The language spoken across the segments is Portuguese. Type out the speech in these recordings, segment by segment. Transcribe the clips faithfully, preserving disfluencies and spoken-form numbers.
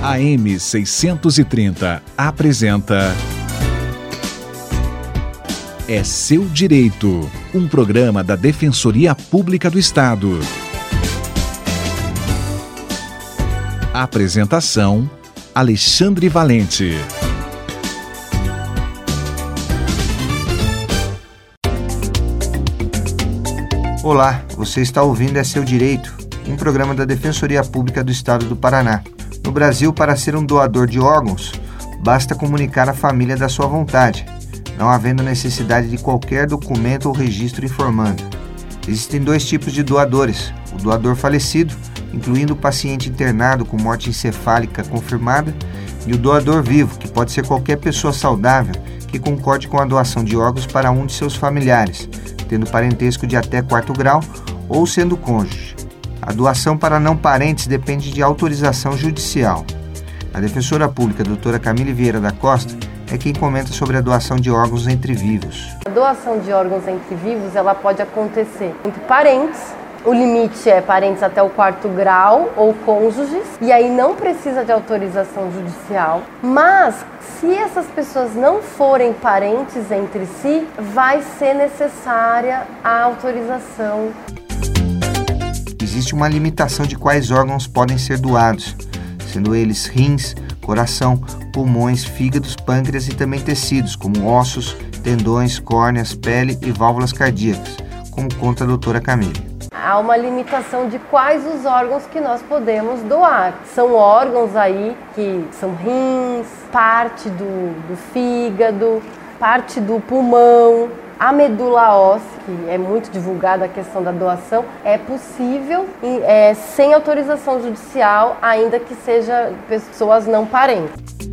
A M seiscentos e trinta apresenta É Seu Direito, um programa da Defensoria Pública do Estado. Apresentação: Alexandre Valente. Olá, você está ouvindo É Seu Direito, um programa da Defensoria Pública do Estado do Paraná. No Brasil, para ser um doador de órgãos, basta comunicar à família da sua vontade, não havendo necessidade de qualquer documento ou registro informando. Existem dois tipos de doadores: o doador falecido, incluindo o paciente internado com morte encefálica confirmada, e o doador vivo, que pode ser qualquer pessoa saudável que concorde com a doação de órgãos para um de seus familiares, tendo parentesco de até quarto grau ou sendo cônjuge. A doação para não parentes depende de autorização judicial. A defensora pública, doutora Camille Vieira da Costa, é quem comenta sobre a doação de órgãos entre vivos. A doação de órgãos entre vivos, ela pode acontecer entre parentes. O limite é parentes até o quarto grau ou cônjuges, e aí não precisa de autorização judicial. Mas, se essas pessoas não forem parentes entre si, vai ser necessária a autorização. Existe uma limitação de quais órgãos podem ser doados, sendo eles rins, coração, pulmões, fígados, pâncreas e também tecidos, como ossos, tendões, córneas, pele e válvulas cardíacas, como conta a doutora Camille. Há uma limitação de quais os órgãos que nós podemos doar. São órgãos aí que são rins, parte do, do fígado, parte do pulmão, a medula óssea, que é muito divulgada a questão da doação, é possível é, sem autorização judicial, ainda que seja pessoas não parentes.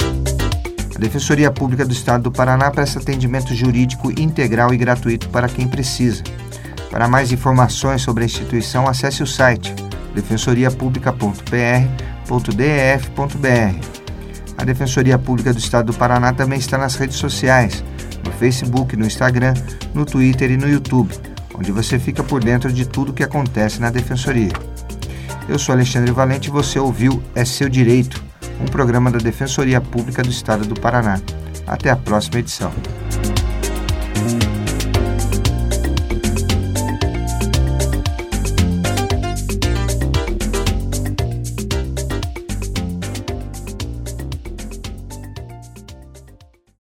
A Defensoria Pública do Estado do Paraná presta atendimento jurídico integral e gratuito para quem precisa. Para mais informações sobre a instituição, acesse o site defensoria publica ponto p r ponto d e f ponto b r. A Defensoria Pública do Estado do Paraná também está nas redes sociais, no Facebook, no Instagram, no Twitter e no YouTube, onde você fica por dentro de tudo o que acontece na Defensoria. Eu sou Alexandre Valente e você ouviu É Seu Direito, um programa da Defensoria Pública do Estado do Paraná. Até a próxima edição.